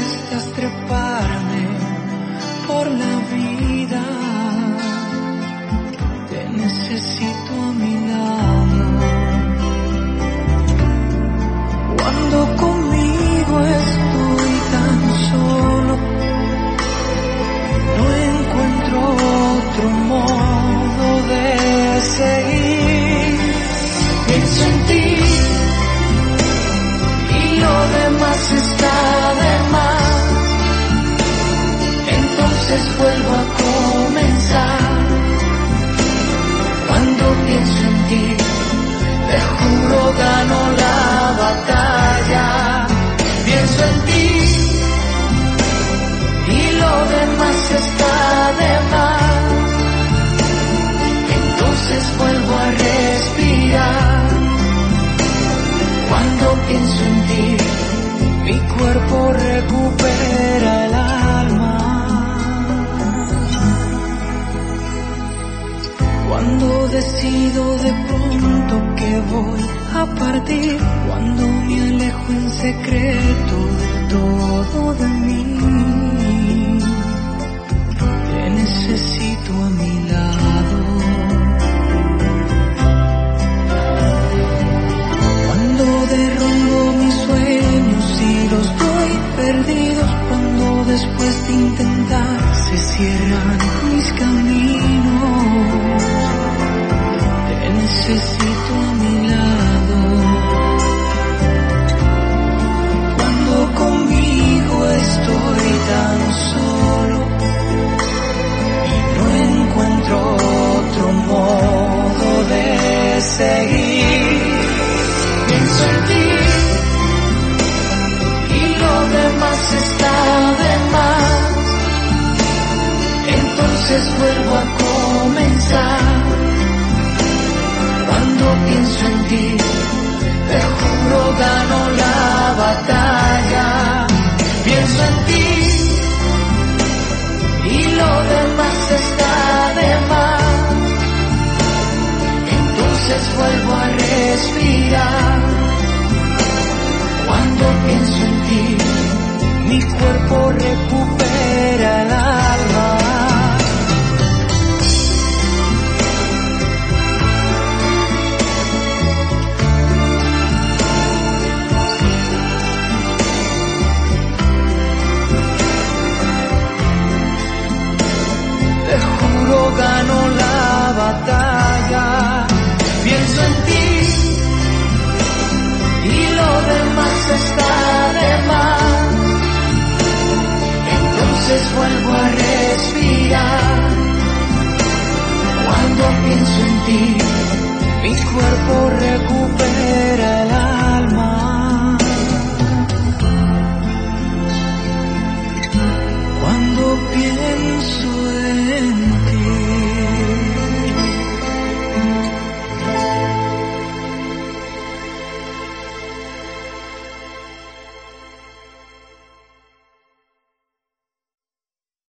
enseñaste a treparme por la vida. Te necesito a mi lado. Cuando conmigo estoy tan solo, no encuentro otro modo de seguir. Pienso en ti y lo demás está de más. Entonces vuelvo a comenzar. Cuando pienso en ti, te juro gano la batalla. Pienso en ti y lo demás está de más. Entonces vuelvo a respirar. Cuando pienso en ti, mi cuerpo recupera el alma. Cuando decido de pronto que voy a partir, cuando me alejo en secreto de todo de mí, te necesito a mi lado. Cuando derrumbo mis sueños y los doy perdidos, cuando después de intentar se cierran mis caminos, te necesito a mi lado. Cuando conmigo estoy tan solo y no encuentro otro modo de seguir. Pienso en ti y lo demás está de más. Entonces vuelvo a comenzar. Cuando pienso en ti, te juro gano la batalla. Pienso en ti y lo demás está de más. Entonces vuelvo a respirar. Cuando pienso en ti, mi cuerpo recupera el alma. Te juro gano la batalla. Pienso en ti y lo demás está de más. Entonces vuelvo a respirar. Cuando pienso en ti, mi cuerpo recupera el alma. Cuando pienso